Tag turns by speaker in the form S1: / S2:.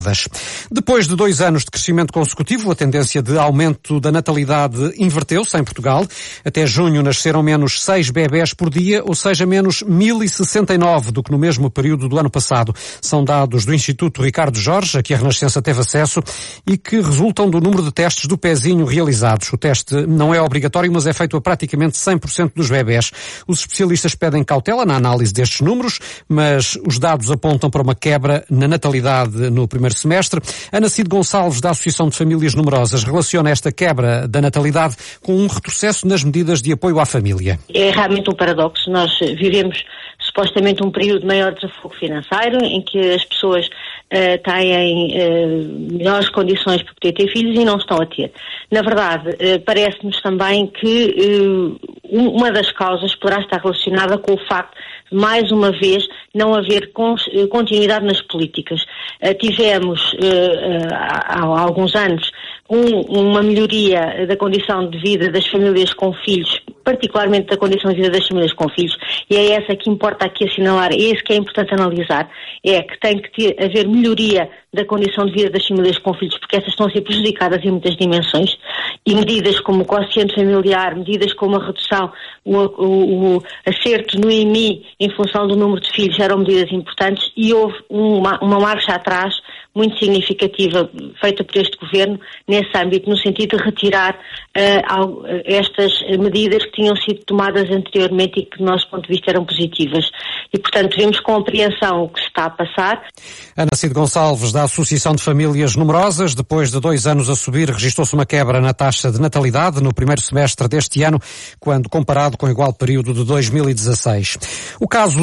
S1: Depois de 2 anos de crescimento consecutivo, a tendência de aumento da natalidade inverteu-se em Portugal. Até junho nasceram menos 6 bebés por dia, ou seja, menos 1069 do que no mesmo período do ano passado. São dados do Instituto Ricardo Jorge, a que a Renascença teve acesso, e que resultam do número de testes do pezinho realizados. O teste não é obrigatório, mas é feito a praticamente 100% dos bebés. Os especialistas pedem cautela na análise destes números, mas os dados apontam para uma quebra na natalidade no primeiro semestre. Ana Cid Gonçalves, da Associação de Famílias Numerosas, relaciona esta quebra da natalidade com um retrocesso nas medidas de apoio à família.
S2: É realmente um paradoxo. Nós vivemos supostamente um período de maior desafogo financeiro, em que as pessoas têm melhores condições para poder ter filhos e não estão a ter. Na verdade, parece-nos também que uma das causas poderá estar relacionada com o facto de, mais uma vez, não haver continuidade nas políticas. Tivemos, há alguns anos, uma melhoria da condição de vida das famílias com filhos, particularmente da condição de vida das famílias com filhos, e é essa que importa aqui assinalar, é isso que é importante analisar, é que tem que haver melhoria da condição de vida das famílias com filhos, porque essas estão a ser prejudicadas em muitas dimensões, e medidas como o quociente familiar, medidas como a redução, o acerto no IMI em função do número de filhos eram medidas importantes, e houve uma marcha atrás muito significativa feita por este governo nesse âmbito, no sentido de retirar estas medidas que tinham sido tomadas anteriormente e que, do nosso ponto de vista, eram positivas. E, portanto, vemos com apreensão o que se está a passar.
S1: Ana Cid Gonçalves, da Associação de Famílias Numerosas, depois de 2 anos a subir, registrou-se uma quebra na taxa de natalidade no primeiro semestre deste ano, quando comparado com o igual período de 2016. O caso